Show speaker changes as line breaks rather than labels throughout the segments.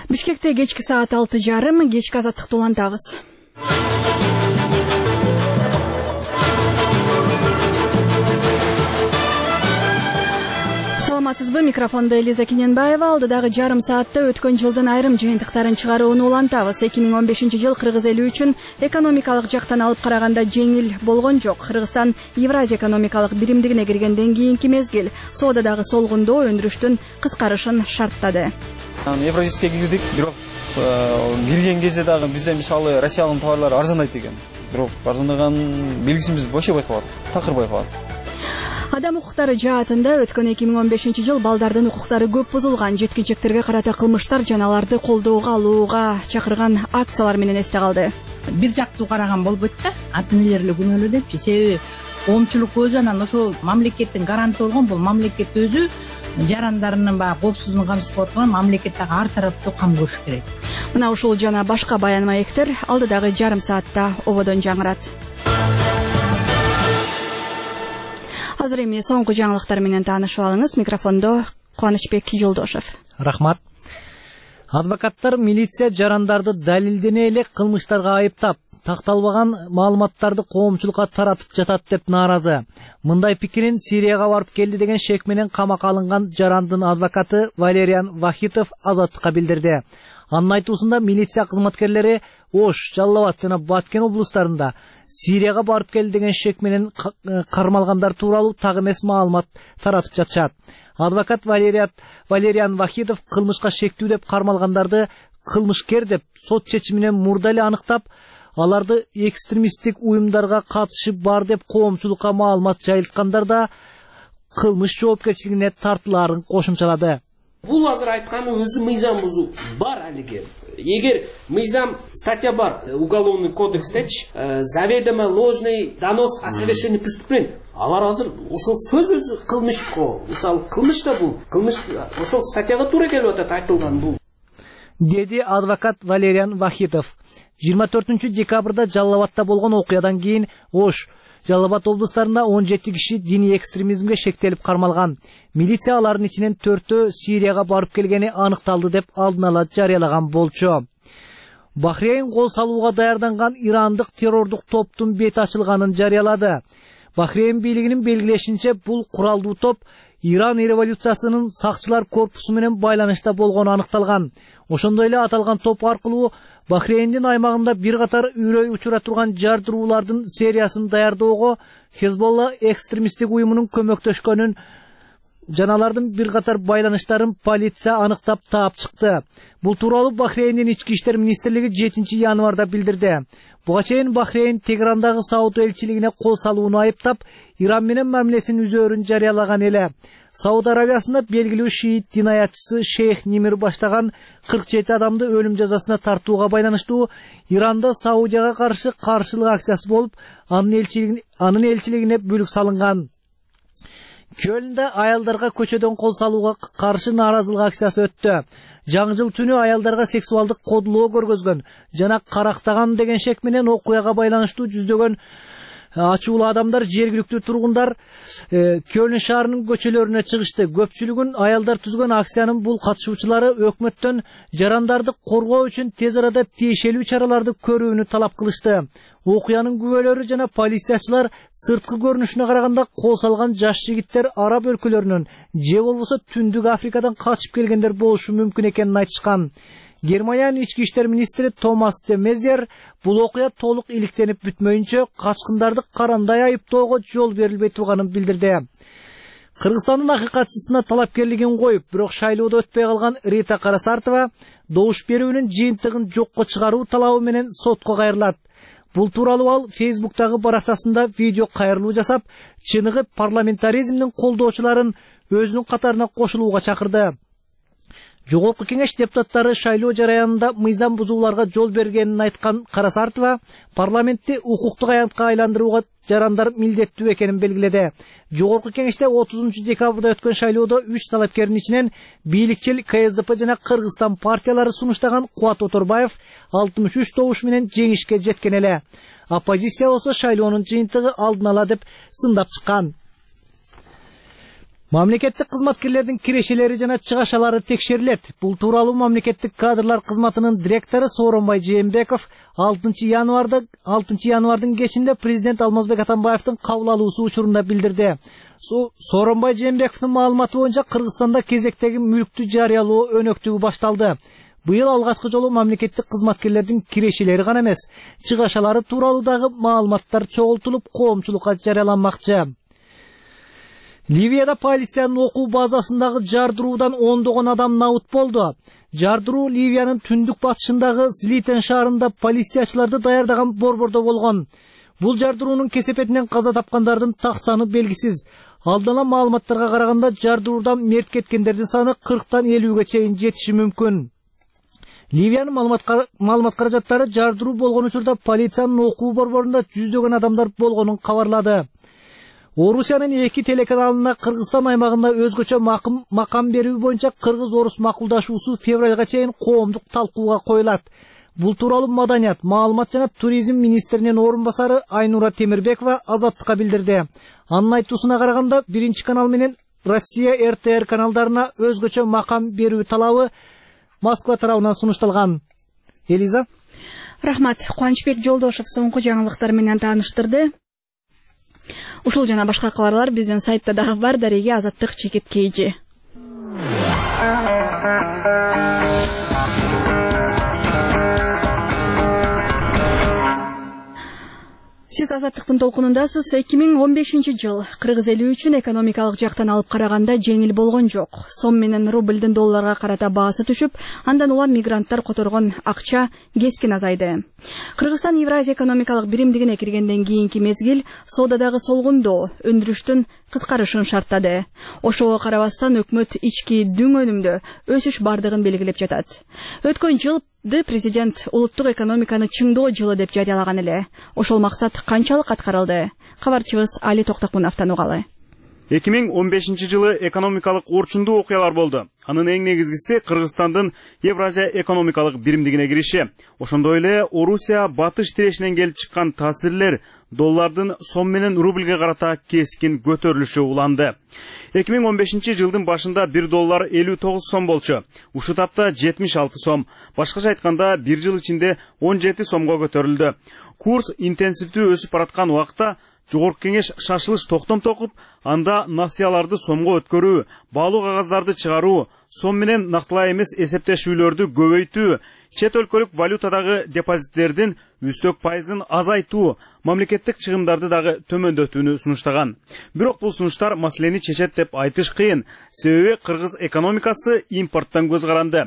Бишкекте кечки саат 6:30 кечки азаттыкты улантабыз. Саламатсызбы, микрофонда Элиза Кененбаева. Алдыдагы жарым саатта өткөн жылдын айрым жыйынтыктарын чыгарууну улантабыз. 2015 жыл кыргыз эли үчүн экономикалык жактан алып караганда жеңил болгон жок. Кыргызстан Евразия экономикалык биримдигине киргенден кийинки мезгил соодадагы солгундоо, өндүрүштүн кыскарышын шарттады.
Евразийская кирдик, бирок кирген кезде дагы бизде мисалы Россиянын товарлары арзандайт экен. Бирок арзандаган белгисин биз вообще байкабадык, такыр байкабадык.
Адам укуктары жаатында өткөн 2015 жыл балдардын укуктары көп бузулган, жеткинчектерге карата кылмыштар жана аларды колдоого алууга чакырган акциялар менен эсте калды.
Бир жактуу караган болбойт да, ата энелер күнөөлүү депчи. Себеби коомчулук өзү анан ошол мамлекеттин гаранты болгон, бул мамлекет өзү жарандарынын коопсуздугун камсыз кылып турган мамлекеттеги ар тараптуу кам көрүш керек.
Мына ушул жана башка баян маектер алдыдагы жарым саатта ободон жаңырат. Азыр эми соңку жаңылыктар менен таанышып алыңыз. Микрофондо Кубанычбек Жолдошев.
Рахмат. Адвокаттар милиция жарандарды далилдене эле кылмыштарга айыптап, такталбаган маалыматтарды коомчулукка таратып жатат деп нааразы. Мындай пикирин Сирияга барып келди деген шек менен камакка алынган жарандын адвокаты Валериан Вахитов Азаттыкка билдирди. Анын айтуусунда милиция кызматкерлери Ош, Жалал-Абад жана Баткен облустарында Сирияга барып келди деген шек менен кармалгандар тууралуу так эмес маалымат таратып жатышат. Адвокат Валериан Вахитов кылмышка шектүү деп кармалгандарды кылмышкер деп сот чечими менен мурда эле аныктап, аларды экстремисттик уюмдарга катышы бар деп коомчулукка маалымат жайылткандар да кылмыш жоопкерчилигине тартылаарын кошумчалады.
Бул азыр айтканы өзү мыйзам бузуу бар алиге. Эгер мыйзам статья бар уголовный кодекстечи, заведомо ложный донос о совершении преступления. Алар азыр ошол сөз өзү кылмышко, мисалы кылмыш да бул, кылмыш ошол статьяга туура келип атат айтылган бул.
Деди адвокат Валериан Вахитов. 24 декабрда Жалал-Абадта болгон окуядан кийин Ош, Жалал-Абад облустарында 17 киши диний экстремизмге шектелип кармалган. Милиция алардын ичинен 4-төө Сирияга барып келгени аныкталды деп алдын ала жарыялаган болчу. Бахрейн кол салууга даярданган ирандык террордук топтун бети ачылганын жарыялады. Бахрейн бийлигинин белгилешинче бул куралдуу топ Иран революциясынын сакчылар корпусу менен байланышта болгону аныкталган. Ошондой эле аталган топ аркылуу Бахрейндин аймагында бир катар үрөй учура турган жардыруулардын сериясын даярдоого Хезболла экстремисттик уюмунун көмөктөшкөнүн жана алардын бир катар байланыштарын полиция аныктап таап чыкты. Бул тууралуу Бахрейндин ички иштер министрлиги 7 январда билдирди. Буга чейин Бахрейн Тегерандагы Сауд элчилигине кол салууну айыптап, Иран менен мамилесин үзөөрүн жарыялаган эле. Сауд Арабиясында белгилүү шиит динаятчысы Шейх Нимир баштаган 47 адамды өлүм жазасына тартууга байланыштуу Иранда Саудияга каршы каршылык акциясы болуп, анын элчилигине бүлүк салынган. Көлүндө аялдарга көчөдөн кол салууга каршы нааразылык акциясы өттү. Жаңы жыл түнү аялдарга сексуалдык кодулоо көргөзгөн жана карактаган деген шек менен окуяга байланыштуу жүздөгөн ачуулуу адамдар жергиликтүү тургундар Көлн шаарынын көчөлөрүнө чыгышты. Көпчүлүгүн аялдар түзгөн акциянын бул катышуучулары өкмөттөн жарандарды коргоо үчүн тез арада тиешелүү чараларды көрүүнү талап кылышты. Окуянын күбөлөрү жана полициячылар сырткы көрүнүшүнө караганда кол салган жаш жигиттер араб өлкөлөрүнөн же болбосо Түндүк Африкадан качып келгендер болушу мүмкүн экенин айтышкан. Германиянын ички иштер министри Томас де Мезер бул окуя толук иликтенип бүтмөйүнчө качкындарды карандай айыптоого жол берилбей турганын билдирди. Кыргызстандын акыйкатчысына талапкерлигин коюп, бирок шайлоодо өтпөй калган Рита Карасартова добуш берүүнүн жыйынтыгын жокко чыгаруу талабы менен сотко кайрылат. Бул тууралуу ал Фейсбуктагы баракчасында видео кайрылуу жасап, чыныгы парламентаризмдин колдоочуларын өзүнүн катарына кошулууга чакырды. Жогорку кеңеш депутаттары шайлоо жараянында мыйзам бузууларга жол бергенин айткан Карасартова парламентти укуктук аянтка айландырууга жарандар милдеттүү экенин белгиледи. Жогорку кеңеште 30 декабрда өткөн шайлоодо 3 талапкердин ичинен бийликчил КСДП жана Кыргызстан партиялары сунуштаган Кубат Оторбаев 63 добуш менен жеңишке жеткен эле. Оппозиция болсо шайлоонун жыйынтыгы алдын ала деп сындап чыккан. Мамлекеттик кызматкерлердин кирешелери жана чыгашалары текшерилет. Бул тууралуу мамлекеттик кадрлар кызматынын директору Сооронбай Жээнбеков 6 январдын кечинде президент Алмазбек Атамбаевдин кабыл алуусу учурунда билдирди. Сооронбай Жээнбековдун маалыматы боюнча Кыргызстанда кезектеги мүлктү жарыялоо өнөктүгү башталды. Быйыл алгачкы жолу мамлекеттик кызматкерлердин кирешелери гана эмес, чыгашалары тууралуу дагы маалыматтар чогултулуп, коомчулукка жарыяланмакчы. Ливияда полициянын окуу базасындагы жардыруудан ондогон адам набыт болду. Жардыруу Ливиянын түндүк батышындагы Слитен шаарында полициячыларды даярдаган борбордо болгон. Бул жардыруунун кесепетинен каза тапкандардын так саны белгисиз. Алдын маалыматтарга караганда жардыруудан мерт кеткендердин саны 40-тан 50-ге чейин жетиши мүмкүн. Ливиянын маалымат каражаттары жардыруу болгон учурда полициянын окуу борборунда жүздөгөн адамдар болгонун кабарлады. Орусиянын 2 телеканалына Кыргызстан аймагында өзгөчө макам берүү боюнча кыргыз-орус макулдашуусу февралга чейин коомдук талкууга коюлат. Бул тууралуу Маданият, маалымат жана туризм министринин орун басары Айнура Темирбекова Азаттыкка билдирди. Анын айтуусуна караганда 1-канал менен Россия РТР каналдарына өзгөчө макам берүү талабы Москва тарабынан сунушталган. Элиза?
Рахмат. Кубанычбек Жолдошев соңку жаңылыктар менен тааныштырды. Ушул жана башка кабарлар биздин сайтта дагы бар. Дареге Азаттык Чекит Кейжи. Сиз Азаттыктын толкунундасыз. 2015 жыл кыргыз эли үчүн экономикалык жактан алып караганда жеңил болгон жок. Сом менен рублдин долларга карата баасы түшүп, андан улам мигранттар которгон акча кескин азайды. Кыргызстан Евразия экономикалык биримдигине киргенден кийинки мезгил соодадагы солгундоо, өндүрүштүн кыскарышын шарттады. Ошого карабастан өкмөт ички дүң өнүмдө өсүш бардыгын белгилеп жатат. Өткөн жыл президент улуттук экономиканы чыңдоо жылы деп жарыялаган эле. Ошол максат канчалык аткарылды? Кабарчыбыз Али Токтокуновдон угалы.
2015 жылы экономикалык орчундуу окуялар болду. Анын эң негизгиси Кыргызстандын Евразия экономикалык биримдигине кириши. Ошондой эле Орусия батыш тирешинен келип чыккан таасирлер доллардын сом менен рубльге карата кескин көтөрүлүшү уланды. 2015 жылдын башында 1 доллар 59 сом болчу. Ушул тапта 76 сом. Башкача айтканда 1 жыл ичинде 17 сомго көтөрүлдү. Курс интенсивдүү өсүп бараткан убакта Жогорку кеңеш шашылыш токтом токуп, анда насыяларды сомго өткөрүү, баалуу кагаздарды чыгаруу, сом менен нактылай эмес эсептешүүлөрдү көбөйтүү, чет өлкөлүк валютадагы депозиттердин үстөк пайызын азайтуу, мамлекеттик чыгымдарды дагы төмөндөтүүнү сунуштаган. Бирок бул сунуштар маселени чечет деп айтыш кыйын, себеби кыргыз экономикасы импорттон көз каранды.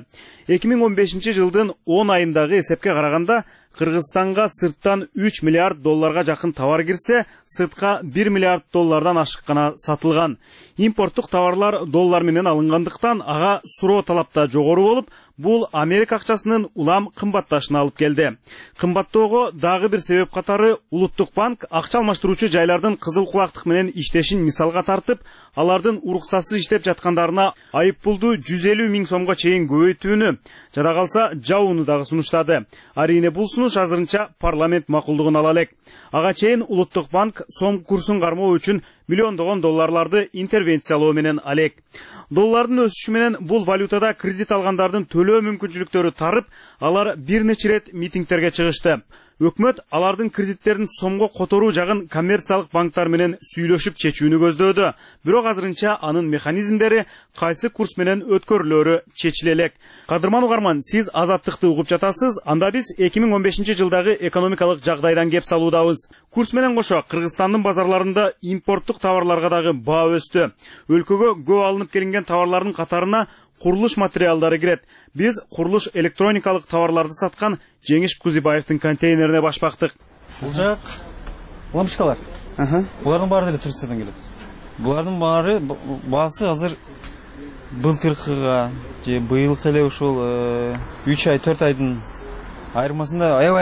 2015 жылдын 10 айындагы эсепке караганда Кыргызстанга сырттан 3 миллиард долларга жакын товар кирсе, сыртка 1 миллиард доллардан ашык гана сатылган. Импорттук товарлар доллар менен алынгандыктан ага суроо талапта жогору болуп, бул Америка акчасынын улам кымбатташына алып келди. Кымбаттоого дагы бир себеп катары Улуттук банк акча алмаштыруучу жайлардын кызыл кулактык менен иштешин мисалга тартып, алардын уруксатсыз иштеп жаткандарына айыппулду 150 миң сомго чейин көбөйтүүнү, жада калса жабууну дагы сунуштады. Арине бул сунуш азырынча парламент макулдугун ала элек. Ага чейин Улуттук банк сом курсун кармоо үчүн миллиондогон долларларды интервенциялоо менен алек. Доллардын өсүшү менен бул валютада кредит алгандардын төлөө мүмкүнчүлүктөрү тарып, алар бир нече рет митингтерге чыгышты. Өкмөт алардын кредиттерин сомго которуу жагын коммерциялык банктар менен сүйлөшүп чечүүнү көздөөдү. Бирок азырынча анын механизмдери кайсы курс менен өткөрүлөрү чечиле элек. Кадырман угарман, сиз Азаттыкты угуп жатасыз. Анда биз 2015 жылдагы экономикалык жагдайдан кеп салуудабыз. Курс менен кошо Кыргызстандын базарларында импорттук товарларга дагы баа өстү. Өлкөгө көп алынып келинген товарлардын катарына курулуш материалдары кирет. Биз курулуш электроникалык товарларды саткан Жеңиш Кузибаевдин контейнерине башпактык.
Бул жак лампочкалар. Булардын баары деле Турциядан келет. Булардын баары баасы азыр былтыркыга же быйылкы эле ушул 3 ай 4 айдын айырмасында аябай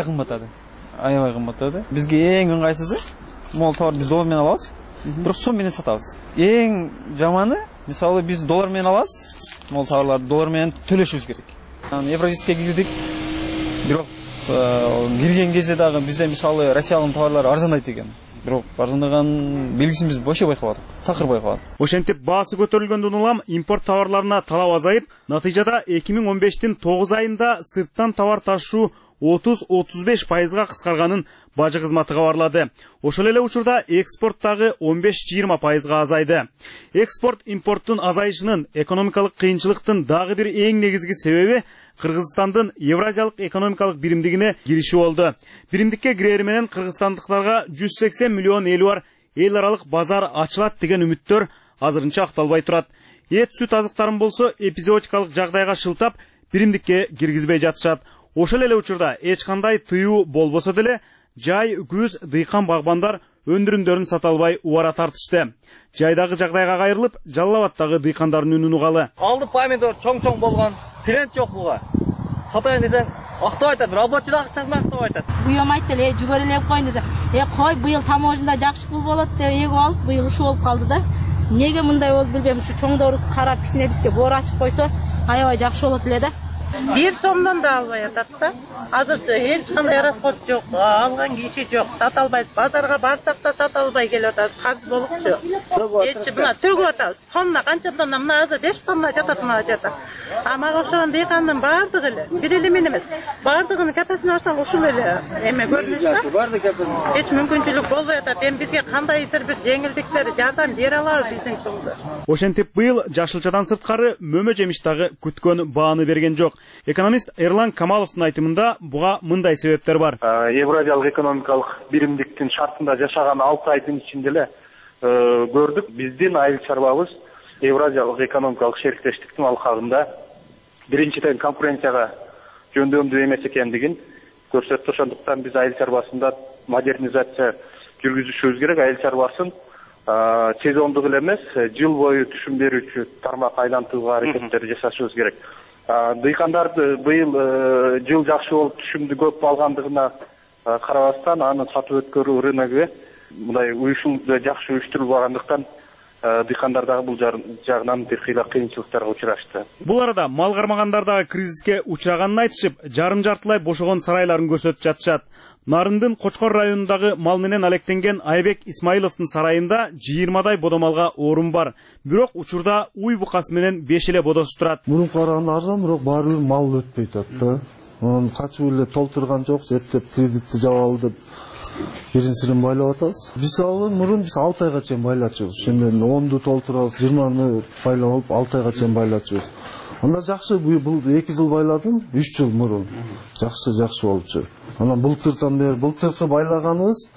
кымбаттады. Бизге эң ыңгайсызы мол товар биз доллар менен алабыз, бирок сом менен сатабыз. Эң жаманы, мисалы биз доллар менен алабыз, мол товарларды доллар менен төлөшүбүз керек. Евразийская кирдик, бирок кирген кезде дагы бизде мисалы Россиянын товарлары арзандайт экен. бирок арзандаган белгисин биз вообще байкабадык, такыр байкабадык.
Ошентип баасы көтөрүлгөндөн улам импорт товарларына талап азайып, натыйжада 2015-тин 9 айында сырттан товар ташуу 30-35% кыскарганын бажы кызматы кабарлады. Ошол эле учурда экспорттагы 15-20% азайды. Экспорт импорттун азайышынын экономикалык кыйынчылыктын дагы бир эң негизги себеби Кыргызстандын Евразиялык экономикалык биримдигине кириши болду. Биримдикке кирери менен кыргызстандыктарга 180 миллион эли бар эл аралык базар ачылат деген үмүттөр азырынча акталбай турат. Эт сүт азыктарын болсо эпизодикалык жагдайга шылтап биримдикке киргизбей жатышат. Ошол эле учурда эч кандай тыюу болбосо деле жай күз дыйкан багбандар өндүрүмдөрүн сата албай убара тартышты. Жайдагы жагдайга кайрылып, Жалал Абадтагы дыйкандардын үнүн угалы.
Алды помидор чоң-чоң болгон, клиент жок буга. Сатайын десең, актап айтат, рабочий акчасын актап айтат.
Буюм айтты эле, жүгөрүлөп койдун десе, кой, быйыл таможняда жакшы пул болот деп эгип алып, быйыл ушу болуп калды да. Неге мындай болду билбейм, ушу чоңдорубуз карап кичине бизге боор ачып койсо, аябай жакшы болот эле да.
1 сомдон да албай атат да. Азырча эч кандай расход жок, алган киши жок, сата албайбыз. Базарга барсак да сата албай келип атабыз. Каз болупчу. Эч мына төгүп атабыз. Тонна канча тонна, мына азыр 5 тонна жатат, мына жата. Мага окшогон дыйкандын баардыгы эле, бир эле мен эмес. Баардыгынын капасын алсаң ушул эле эме көрүнүш да. Эч мүмкүнчүлүк болбой атат. Эми бизге кандайдыр бир жеңилдиктер, жардам бере алабыз биздин чоңдор.
Ошентип быйыл жашылчадан сырткары мөмө жемиш дагы күткөн бааны берген жок. Экономист Эрлан Камаловдун айтымында буга мындай себептер бар.
Евразиялык экономикалык биримдиктин шартында жашаган 6 айдын ичинде эле көрдүк, биздин айыл чарбабыз Евразиялык экономикалык шериктештиктин алкагында биринчиден конкуренцияга жөндөмдүү эмес экендигин көрсөттү. Ошондуктан биз айыл чарбасында модернизация жүргүзүшүбүз керек. Айыл чарбасын сезондук эле эмес, жыл бою түшүм берүүчү тармак айлантууга аракеттер жасашыбыз керек. Дыйкандарды быйыл жыл жакшы болуп түшүмдү көп алгандыгына карабастан аны сатып өткөрүү рыногу мындай жакшы уюштурулбагандыктан дыйкандар дагы бул жагынан бир кыйла кыйынчылыктарга учурашты.
Бул арада мал кармагандар дагы кризиске учураганын айтышып, жарым-жартылай бошогон сарайларын көрсөтүп жатышат. Нарындын Кочкор районундагы мал менен алектенген Айбек Исмаиловдун сарайында 20дай бодомалга орун бар. Бирок учурда уй букасы менен 5 эле бодосу турат.
Мурунку караганда арзан, бирок баары бир мал өтпөй атат да. Анан качып эле толтурган жок, эптеп кредитти жабалы деп биринчисин байлап атабыз. Биз мурун 6 айга чейин байлачубуз. Ошондон 10ду толтуруп, 20ны байлап алып 6 айга чейин байлачубуз. Анда жакшы бул 2 жыл байладым, 3 жыл мурун. Жакшы болчу. Анан былтырдан бери былтыркы байлаганыбыз,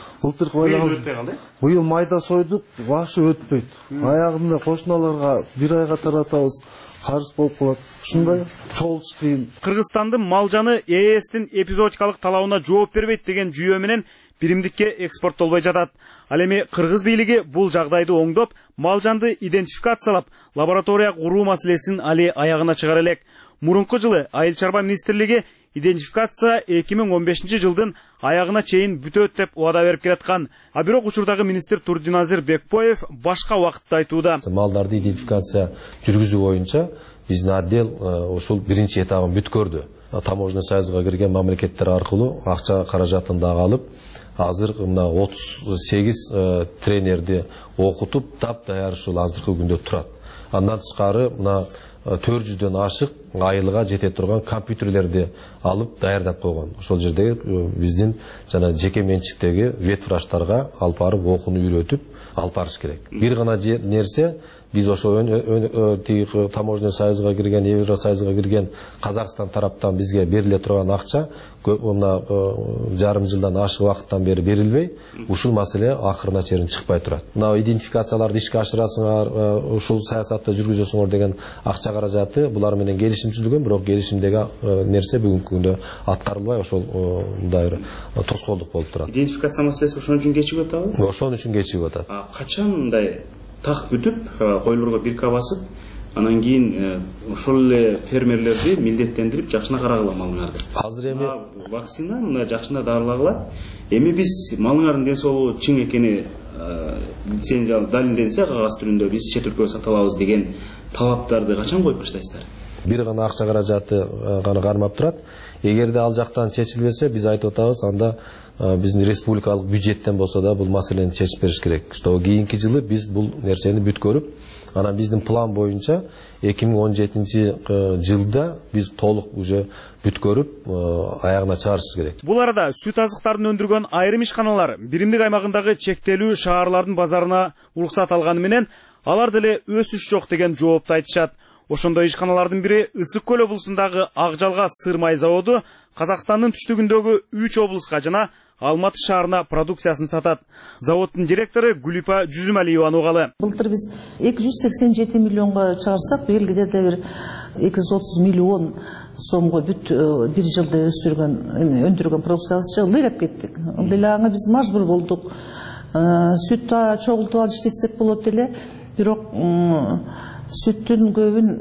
быйыл майда сойдук, вообще өтпөйт. Аягында кошуналарга 1 айга таратабыз. Карыз болуп калат. Ушундай чогулуш кыйын.
Кыргызстандын мал жаны ЕСтин эпизодикалык талабына жооп бербейт деген жүйө менен биримдикке экспорттолбой жатат. Ал эми кыргыз бийлиги бул жагдайды оңдоп, мал жанды идентификациялап, лаборатория куруу маселесин али аягына чыгара элек. Мурунку жылы Айыл чарба министрлиги идентификация 2015 жылдын аягына чейин бүтөт деп убада берип келаткан. А бирок учурдагы министр Турдиназир Бекбоев башка убакытта айтууда.
Малдарды идентификация жүргүзүү боюнча биздин отдел ушул биринчи этабын бүткөрдү. Таможня союзга кирген мамлекеттер аркылуу акча каражатын дагы алып, азыр мына 38 тренерди окутуп, таптаяр ушул азыркы күндө турат. Андан тышкары мына 400дөн ашык айылга жете турган компьютерлерди алып даярдап койгон. Ошол жерде биздин жана жеке менчиктеги ветврачтарга алып барып окууну үйрөтүп алып барыш керек. Бир гана нерсе, биз ошо таможня союзга кирген, Евросоюзга кирген Казакстан тараптан бизге бериле турган акча мына жарым жылдан ашык убакыттан бери берилбей, ушул маселе акырына чейин чыкпай турат. Мына идентификацияларды ишке ашырасыңар, ушул саясатты жүргүзөсүңөр деген акча каражаты булар менен келишимчилдигин, бирок келишимдеги нерсе бүгүнкү күндө аткарылбай, ошол мындай тоскоолдук болуп турат.
Идентификация маселеси ошон үчүн кечигип атабы?
Ошон үчүн кечигип атат.
Качан мындай так бүтүп, койлорго бирке басып, анан кийин ошол эле фермерлерди милдеттендирип жакшына карагыла малыңарды.
Азыр эми
вакцина мына жакшына дарылагыла. Эми биз малыңардын ден соолугу чың экени лицензия далилденсе кагаз түрүндө биз чет өлкөгө сата алабыз деген талаптарды качан коюп баштайсыздар?
Бир гана акча каражаты гана кармап турат. Эгерде ал жактан чечилбесе, биз айтып атабыз, анда биздин республикалык бюджеттен болсо да бул маселени чечип бериш керек. Что кийинки жылы биз бул нерсени бүткөрүп, анан биздин план боюнча 2017 жылда биз толук уже бүткөрүп аягына чыгарышыбыз керек.
Бул арада сүт азыктарын өндүргөн айрым ишканалар биримдик аймагындагы чектелүү шаарлардын базарына уруксат алганы менен алар деле өсүш жок деген жоопту айтышат. Ошондой ишканалардын бири Ысык көл облусундагы Акжалга сыр май заводу Казакстандын түштүгүндөгү 3 облуска жана Алматы шаарына продукциясын сатат. Заводдун директору Гүлипа Жүзүмалиеваны угалы.
Былтыр биз 287 миллионго чыгарсак, быйыл кидерде бир 230 миллион сомго бүт бир жылда өндүргөн продукциябызды ылдыйлап кеттик. Ылдыйлаганга биз мажбур болдук. Сүт чогултуп алып иштесек болот эле, бирок сүттүн көбүн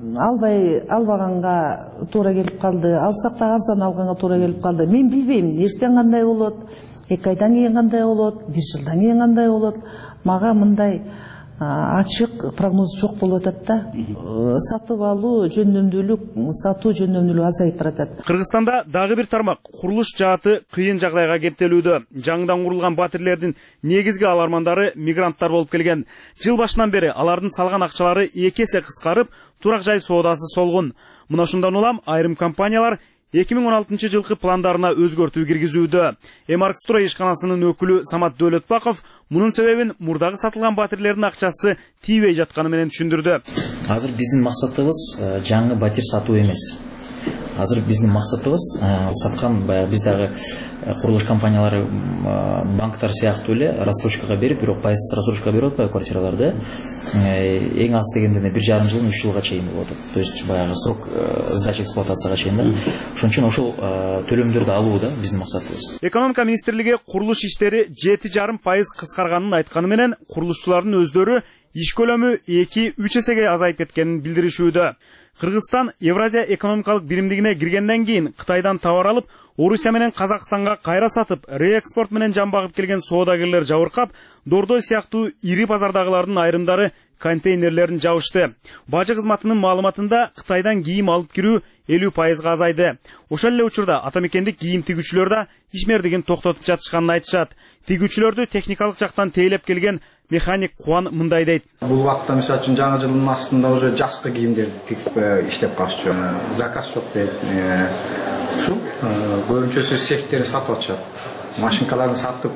албаганга туура келип калды. Алсак да арзан алганга туура келип калды. Мен билбейм, эртең кандай болот, 2 айдан кийин кандай болот, 1 жылдан кийин кандай болот. Мага мындай ачык прогноз жок болуп атат да. Сатып алуу жөндөмдүүлүк, сатуу жөндөмдүүлүк азайып баратат.
Кыргызстанда дагы бир тармак курулуш жааты кыйын жагдайга кептелүүдө. Жаңыдан курулган батирлердин негизги алармандары мигранттар болуп келген. Жыл башынан бери алардын салган акчалары 2 эсе кыскарып, турак жай соодасы солгун. Мына ушундан улам айрым компаниялар 2016 жылкы пландарына өзгөртүү киргизүүдө. Эмаркстрой ишканасынын өкүлү Самат Дөөлөтбаков мунун себебин мурдагы сатылган батирлердин акчасы тийбей жатканы менен түшүндүрдү.
Азыр биздин максатыбыз жаңы батир сатуу эмес. Азыр биздин максатыбыз саткан биз дагы курулуш компаниялары банктар сыяктуу эле рассрочкага берип, бирок пайызсыз рассрочкага берип атпайбы квартираларды. Эң аз дегенде 1,5 жылдан 3 жылга чейин болот. То есть баягы срок сдачи эксплуатацияга чейин да. Ошон үчүн ошол төлөмдөрдү алуу да биздин максатыбыз.
Экономика министрлиги курулуш иштери 7,5% кыскарганын айтканы менен курулушчулардын өздөрү иш көлөмү 2-3 эсеге азайып кеткенин билдиришүүдө. Кыргызстан Евразия экономикалык биримдигине киргенден кийин Кытайдан товар алып, Орусия менен Казакстанга кайра сатып, реэкспорт менен жан багып келген соодагерлер жабыркап, Дордой сыяктуу ири базардагылардын айрымдары контейнерлерин жабышты. Бажы кызматынын маалыматында Кытайдан кийим алып кирүү 50%га азайды. Ошол эле учурда атамекендик кийим тигүүчүлөр да ишмердигин токтотуп жатышканын айтышат. Тигүүчүлөрдү техникалык жактан тейлеп келген механик Куан мындай дейт.
Бул вакытта мисалы үчүн жаңы жылдын астында уже жазкы кийимдерди тигип иштеп калышчу. Заказ жок дейт. Ушул көбүнчөсү сехтерди сатып атышат. Машинкаларды сатып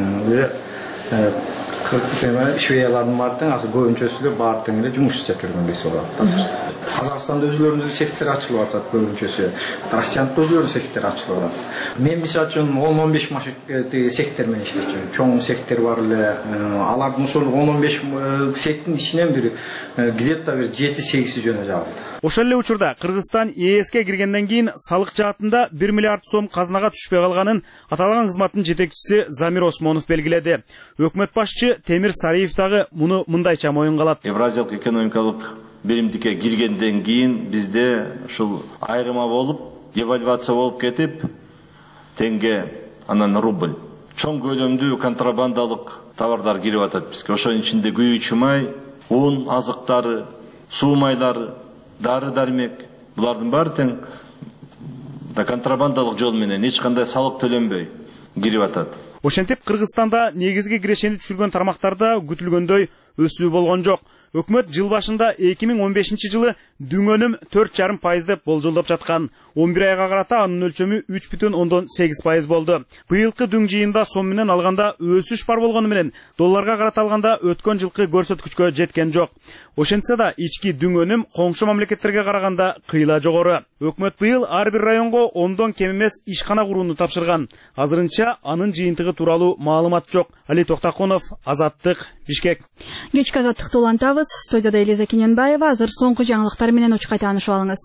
швеялардын баардыгы азыр көбүнчөсү эле баардыгы эле жумуш иштеп жүргөн кези болот азыр. Казакстанда өзүлөрүнүн сектори ачылып атат көбүнчөсү. Россиянын өзүлөрүнүн сектори ачылып атат. Мен мисалы үчүн 10-15 машина сектор менен иштечүмүн. Чоң сектор бар эле. Алардын ошол 10-15 сектордун ичинен бир где-то бир 7-8 жөнө жабылды.
Ошол эле учурда Кыргызстан ЕСке киргенден кийин салык жаатында 1 миллиард сом казынага түшпөй калганын аталган кызматтын жетекчиси Замир Осмонов белгиледи. Өкмөт башчы Темир Сариев дагы муну мындайча моюнга алат.
Евразиялык экономикалык биримдикке киргенден кийин бизде ушул айрыма болуп, девальвация болуп кетип, теңге анан рубль. Чоң көлөмдүү контрабандалык товарлар кирип атат бизге. Ошонун ичинде күйүүчү май, un, азыктары, суу майлары, дары-дармек, булардын баары тең контрабандалык жол менен эч кандай салык төлөнбөй кирип атат.
Ошентип Кыргызстанда негизги кирешени түшүргөн тармактарда күтүлгөндөй өсүү болгон жок. Өкмөт жыл башында 2015 жылы дүңөнүм 4,5% деп болжолдоп жаткан. 11 айга карата анын өлчөмү 3,8% болду. Быйылкы дүң жыйында сом менен алганда өсүш бар болгону менен долларга карата алганда өткөн жылкы көрсөткүчкө жеткен жок. Ошентсе да ички дүңөнүм коңшу мамлекеттерге караганда кыйла жогору. Өкмөт быйыл ар бир районго 10дон кем эмес ишкана курууну тапшырган. Азырынча анын жыйынтыгы тууралуу маалымат жок. Али Токтакунов, Азаттык, Бишкек.
Кечки азаттыкты улантабыз. Студияда Элиза Кененбаева. Азыр соңку жаңылыктар менен учкай таанышып алыңыз.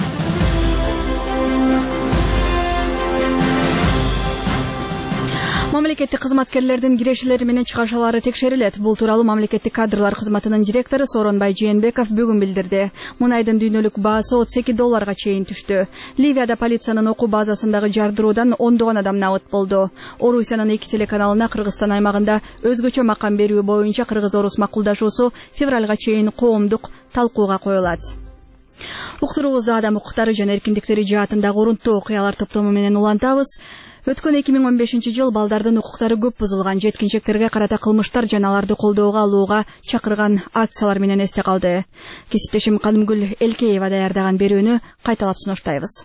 Мамлекеттик кызматкерлердин кирешелери менен чыгашалары текшерилет. Бул тууралуу мамлекеттик кадрлар кызматынын директору Сооронбай Жээнбеков бүгүн билдирди. Мунайдын дүйнөлүк баасы $32 чейин түштү. Ливияда полициянын окуу базасындагы жардыруудан ондогон адам набыт болду. Орусиянын 2 телеканалына Кыргызстан аймагында өзгөчө макам берүү боюнча кыргыз-орус макулдашуусу февралга чейин коомдук талкууга коюлат. Уктуруубузду адам укуктары жана эркиндиктери жаатындагы урунттуу окуялар топтому менен улантабыз. Өткөн 2015 жыл балдардын укуктары көп бузулган, жеткинчектерге карата кылмыштар жана аларды колдоого алууга чакырган акциялар менен эсте калды. Кесиптешим Канымгүл Элкеева даярдаган берүүнү кайталап сунуштайбыз.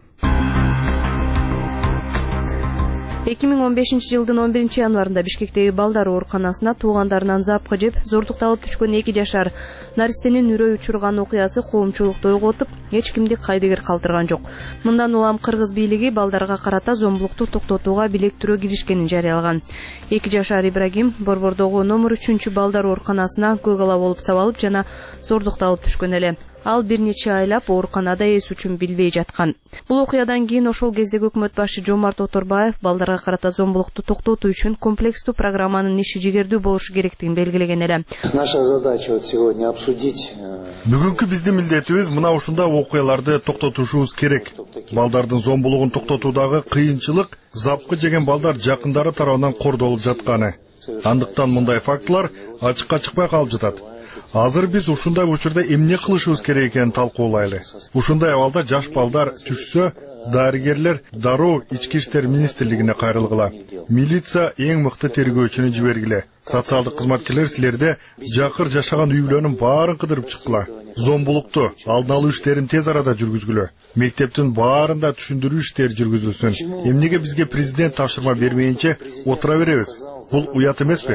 2015 жылдын 11 январында Бишкектеги балдар ооруканасына туугандарынан запкы жеп, зордукта алып түшкөн 2 жашар наристенин үрөй учурган окуясы коомчулукту ойготуп, эч кимди кайдыгер калтырган жок. Мындан улам кыргыз бийлиги балдарга карата зомбулукту токтотууга билектирүү киришкенин жарыялаган. 2 жашар Ибрагим Борбордогу номер 3 балдар ооруканасына көк ала болуп сабалып жана зордукта алып түшкөн эле. Ал бир нече айлап ооруканада эс үчүн билбей жаткан. Бул окуядан кийин ошол кездеги өкмөт башчы Жомарт Оторбаев балдарга карата зомбулукту токтотуу үчүн комплекстүү программанын иши жигердүү болушу керектигин белгилеген эле.
Наша задача вот сегодня обсудить.
Бүгүнкү биздин милдетибиз мына ушундай окуяларды токтотушубуз керек. Балдардын зомбулугун токтотуудагы кыйынчылык запкы жеген балдар жакындары тарабынан кордолуп жатканы. Андыктан мындай фактылар ачыкка чыкпай калып жатат. Азыр биз ушундай учурда эмне кылышыбыз керек экенин талкуулайлы. Ушундай абалда жаш балдар түшсө, дарыгерлер дароо ички иштер министрлигине кайрылгыла. Милиция эң мыкты тергөөчүнү жибергиле. Социалдык кызматкерлер силерде жакыр жашаган үй бүлөнүн баарын кыдырып чыккыла. Зомбулукту алдын алуу иштерин тез арада жүргүзгүлө. Мектептин баарында түшүндүрүү иштери жүргүзүлсүн. Эмнеге бизге президент тапшырма бермейинче отура беребиз? Бул уят эмеспи?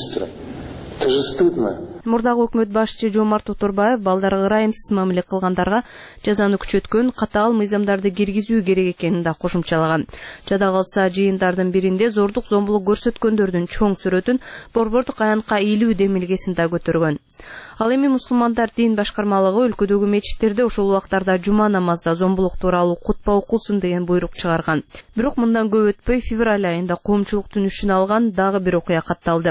Это же стыдно.
Мурдагы өкмөт башчы Жомарт Оторбаев балдарга ырайымсыз мамиле кылгандарга жазаны күчөткөн катаал мыйзамдарды киргизүү керек экенин да кошумчалаган. Жада калса жыйындардын биринде зордук зомбулук көрсөткөндөрдүн чоң сүрөтүн борбордук аянтка илүү демилгесин да көтөргөн. Ал эми мусулмандар дин башкармалыгы өлкөдөгү мечиттерде ошол убактарда жума намазда зомбулук тууралуу кутба окулсун деген буйрук чыгарган. Бирок мындан көп өтпөй февраль айында коомчулуктун үчүн алган дагы бир окуя катталды.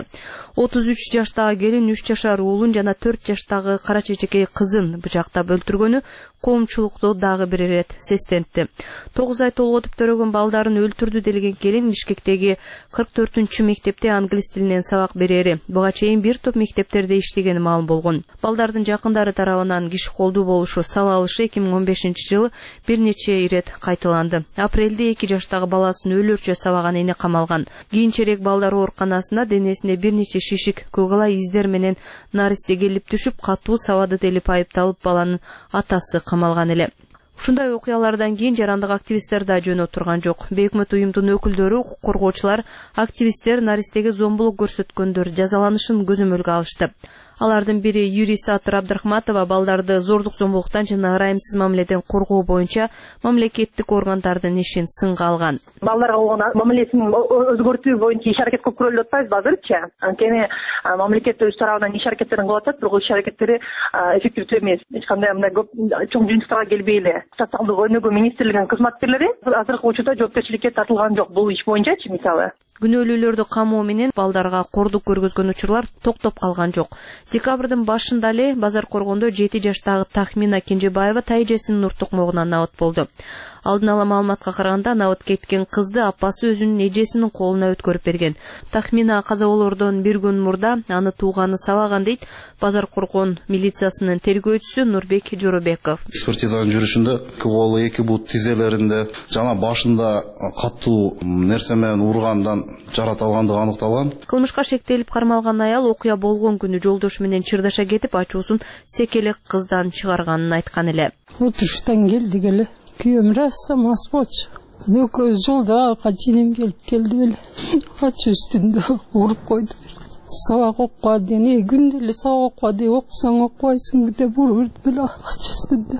33 жаштагы келин 3 жашар уулун жана 4 жаштагы кара чечекей кызын бычактап өлтүргөнү коомчулукту дагы бир ирет сестентти. 9 ай толготуп төрөгөн балдарын өлтүрдү делген келин Бишкектеги 44-чү мектепте англис тилинен сабак берери. Буга чейин бир топ мектептерде иштегени маалым болгон. Балдардын жакындары тарабынан киши колдуу болушу сабалышы 2015 жылы бир нече ирет кайталанды. Апрелде 2 жаштагы баласын өлөрчө сабаган эне камалган. Кийинчерээк балдар ооруканасына денесине бир нече шишик көк ала издер менен наристе келип түшүп, катуу сабады делип айыпталып баланын атасы камалган эле. Ушундай окуялардан кийин жарандык активисттер да жөн отурган жок. Бейөкмөт уюмдун өкүлдөрү, укук коргоочулар, активисттер наристеге зомбулук көрсөткөндөр жазаланышын көзөмөлгө алышты. Алардын бири юрист Атыр Абдрахматова балдарды зордук зомбулуктан жана ырайымсыз мамиледен коргоо боюнча мамлекеттик органдардын ишин сынга алган.
Балдарга болгон мамилесин өзгөртүү боюнча иш аракет көп көрүлүп атпайбызбы азырчы? Анткени мамлекет өз тарабынан иш аракеттерин кылып атат, бирок иш аракеттери эффективдүү эмес. Эч кандай мындай көп чоң жыйынтыктарга келбей эле. Социалдык өнүгүү министрлигинин кызматкерлери азыркы учурда жоопкерчиликке тартылган жок. Бул иш боюнчачы мисалы.
Күнөөлүүлөрдү камоо менен балдарга кордук көргөзгөн учурлар токтоп калган жок. Декабрдын башында эле Базар Коргондо 7 жаштагы Тахмина Кенжебаева тайжесинин уртукмогунан набат болду. Алдын ала маалыматка караганда набат кеткен кызды апасы өзүнүн эжесинин колуна өткөрүп берген. Тахмина каза болордон бир күн мурда аны тууганы сабаган дейт Базар Коргон милициясынын тергөөчүсү Нурбек Жоробеков.
Экспертизанын жүрүшүндө колу, 2 бут тизелеринде жана башында катуу нерсе менен ургандан жарат алгандыгы аныкталган.
Кылмышка шектелип кармалган аял окуя болгон күнү жолдошу менен чырдаша кетип, ачуусун секелек кыздан чыгарганын айткан эле.
Отуруштан келдик эле. Күйөөм раса мас болчу. Экөөбүз жолда качинем келди беле. Ачуу үстүндө уруп койду. Сабак окуа дене күндө эле сабак окуа деп окусаң окубайсың деп уруп беле ачуу үстүндө.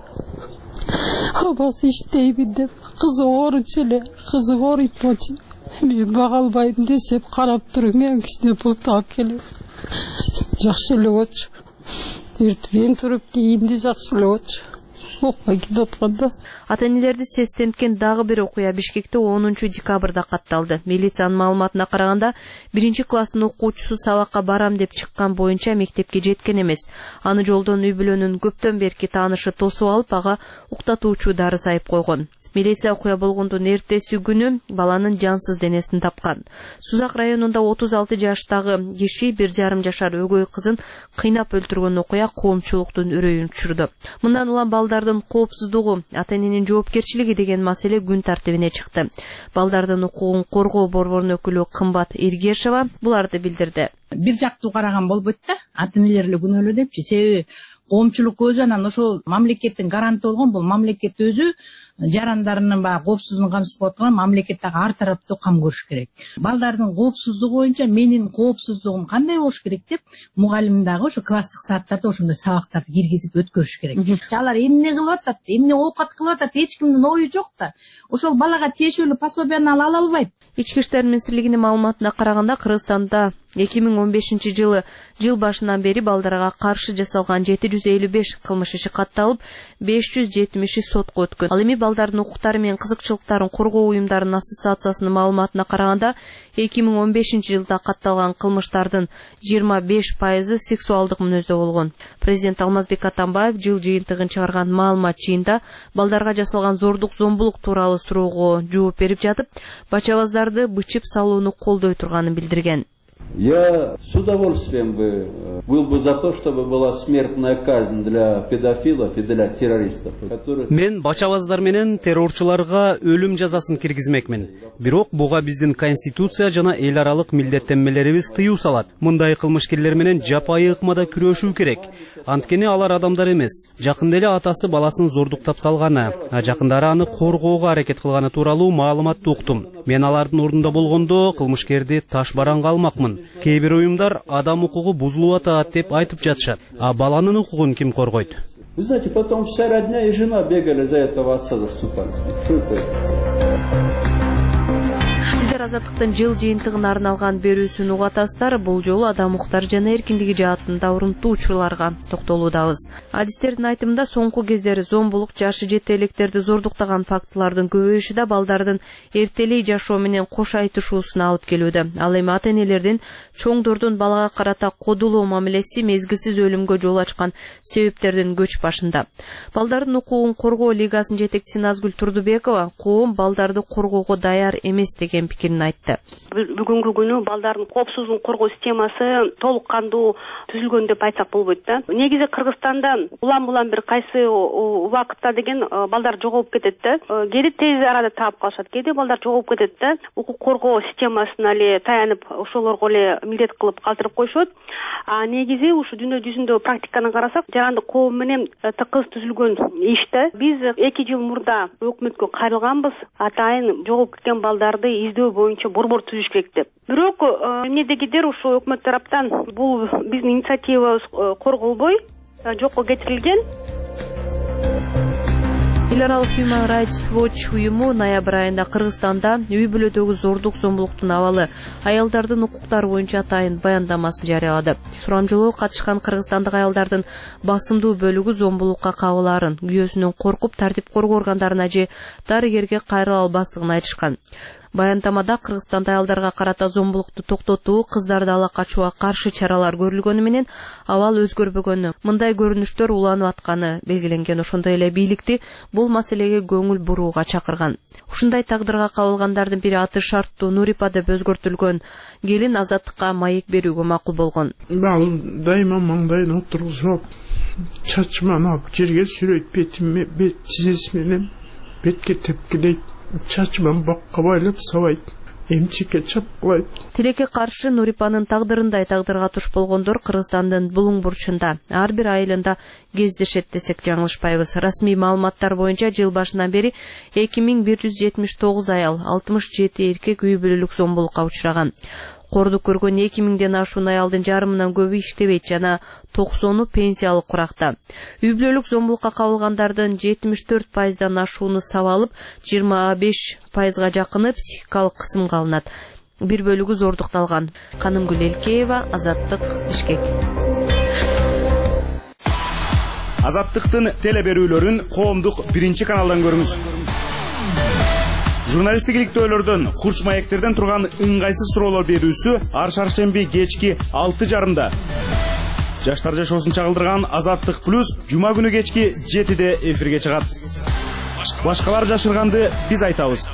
Абасы иштейби деп кызы ооручу эле, кызы ооруйт болчу. Мен бага албайм десеп карап туруп мен кичине пул таап келем. Жакшы эле болчу. Эртең туруп кийинди жакшы эле болчу. Окуй кетип атканда.
Ата-энелерди сестенткен дагы бир окуя Бишкекте 10 декабрда катталды. Милициянын маалыматына караганда 1-класстын окуучусу сабакка барам деп чыккан боюнча мектепке жеткен эмес. Аны жолдон үй бүлөнүн көптөн берки таанышы тосуп алып, ага уктатуучу дары сайып койгон. Милиция окуя болгондун эртеси күнү баланын жансыз денесин тапкан. Сузак районунда 36 жаштагы киши 1,5 жашар өгөй кызын кыйнап өлтүргөн окуя коомчулуктун үрөйүн учурду. Мындан улам балдардын коопсуздугу, ата-эненин жоопкерчилиги деген маселе күн тартибине чыкты. Балдардын укугун коргоо борборунун өкүлү Кымбат Иргешова буларды билдирди.
Бир жактуу караган болбойт да, ата-энелер эле күнөөлүү депчи. Себеби коомчулук өзү анан ошол мамлекеттин гаранты болгон, бул мамлекет өзү жарандарынын коопсуздугун камсыз кылып аткан, мамлекет дагы ар тараптуу кам көрүш керек. Балдардын коопсуздугу боюнча менин коопсуздугум кандай болуш керек деп мугалим дагы ошо класстык сааттарда ошондой сабактарды киргизип өткөрүш керек. Алар эмне кылып атат, эмне оокат кылып атат, эч кимдин ою жок да. Ошол балага тиешелүү пособияны ала албайт.
Ички иштер министрлигинин маалыматына караганда, Кыргызстанда 2015 жылы жыл башынан бери балдарга каршы жасалган 755 кылмыш иши катталып, 570 сотко өткөн. Ал эми балдардын укуктары менен кызыкчылыктарын коргоо уюмдарынын ассоциациясынын маалыматына караганда, 2015 жылда катталган кылмыштардын 25% сексуалдык мүнөздө болгон. Президент Алмазбек Атамбаев жыл жыйынтыгын чыгарган маалымат жыйында балдарга жасалган зордук-зомбулук тууралуу суроого жооп берип жатып, бачабаздарды бычып салууну колдой турганын билдирген.
Я с удовольствием был бы за то, чтобы была смертная казнь для педофилов и для террористов.
Мен бачабаздар менен террорчуларга өлүм жазасын киргизмекмин. Бирок буга биздин конституция жана эл аралык милдеттенмелерибиз тыюу салат. Мындай кылмышкерлер менен жапайы ыкмада күрөшүү керек. Анткени алар адамдар эмес. Жакында эле атасы баласын зордуктап салганы, жакындары аны коргоого аракет кылганы тууралуу маалыматты уктум. Мен алардын ордунда болгондо кылмышкерди таш бараңга алмакмын. Кейбир уюмдар адам укугу бузулуп атат деп айтып жатышат. А баланын укугун ким коргойт?
Вы знаете, потом вся родня и жена бегали за этого отца заступали.
Азаттыктын жыл жыйынтыгына арналган берүүсүн угатасыздар. Бул жолу адам укуктары жана эркиндиги жаатында урунттуу учурларга токтолуудабыз. Адистердин айтымында соңку кездери зомбулук жашы жете электерди зордуктаган фактылардын көбөйүшү да балдардын эртелей жашоо менен кош айтышуусуна алып келүүдө. Ал эми ата-энелердин чоңдордун балага карата кодулоо мамилеси мезгилсиз өлүмгө жол ачкан себептердин көч башында. Балдардын укугун коргоо лигасынын жетекчиси Назгүл Турдубекова коом балдарды коргоого даяр эмес деген пикирин айтты.
Бүгүнкү күнү балдардын коопсуздугун коргоо системасы толук кандуу түзүлгөн деп айтсак болбойт да. Негизи Кыргызстанда улам бир кайсы убакытта деген балдар жоголуп кетет да. Кээде тез арада таап калышат, кээде балдар жоголуп кетет да. Укук коргоо системасына эле таянып, ошолорго эле милдет кылып калтырып коюшот. А негизи ушу дүйнө жүзүндө практиканы карасак, жарандык коом менен тыкыз түзүлгөн иш да. Биз 2 жыл мурда өкмөткө кайрылганбыз. Атайын жоголуп кеткен балдарды издөө боюнча борбор түзүш керек деп. Бирок эмнедегидер ушу өкмөт тараптан бул биздин инициативабыз корголбой жокко кетирилген.
Эл аралык Human Rights Watch уюму ноябрь айында Кыргызстанда үй бүлөдөгү зордук-зомбулуктун абалы, аялдардын укуктары боюнча атайын баяндамасын жарыялады. Сурамжылоого катышкан кыргызстандык аялдардын басымдуу бөлүгү зомбулукка кабылаарын, күйөөсүнөн коркуп тартип коргоо органдарына же дарыгерге кайрыла албастыгын айтышкан. Баяндамада Кыргызстанда аялдарга карата зомбулукту токтотуу, кыздарды ала качууга каршы чаралар көрүлгөнү менен абал өзгөрбөгөнү, мындай көрүнүштөр уланып атканы белгиленген. Ошондой эле бийликти бул маселеге көңүл бурууга чакырган. Ушундай тагдырга кабылгандардын бири аты шарттуу Нурипа деп өзгөртүлгөн келин азаттыкка маек берүүгө макул болгон.
Дайыма маңдайына отургузуп, чачыман алып жерге сүрөйт, бет тизеси менен бетке тепкилейт. Чачыман бакка байлап сабайт, эмчекке чапкылайт.
Тилекке каршы Нурипанын тагдырындай тагдырга туш болгондор Кыргызстандын булуң бурчунда ар бир айылында кездешет десек жаңылышпайбыз. Расмий маалыматтар боюнча жыл башынан бери 2179 аял, 67 эркек үй бүлөлүк зомбулукка учураган. Кордук көргөн 2000ден ашуун аялдын жарымынан көбү иштебейт жана 90-у пенсиялык куракта. Үй бүлөлүк зомбулукка кабылгандардын 74%дан ашууну сабалып, 25%га жакыны психикалык кысымга алынат. Бир бөлүгү зордукталган. Канымгүл Элкеева, Азаттык, Бишкек.
Азаттыктын телеберүүлөрүн коомдук 1-каналдан көрүңүз. Журналисттик иликтөөлөрдөн, курч маектерден турган ыңгайсыз суроолор берүүсү ар шаршемби кечки 6:30. Жаштар жашоосун чагылдырган Азаттык плюс жума күнү кечки 7-де эфирге чыгат. Башкалар жашырганды биз айтабыз.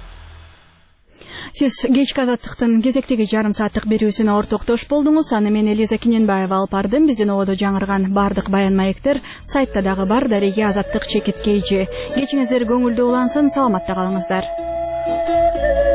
Сиз кечки азаттыктын кезектеги жарым сааттык берүүсүнө ортоктош болдуңуз. Аны мен Элиза Киненбаева алып бардым. Биздин ободо жаңырган бардык баян маектер сайтта дагы бар. Дареге азаттык чекит кейжи. Кечиңиздер көңүлдүү улансын, саламатта калыңыздар.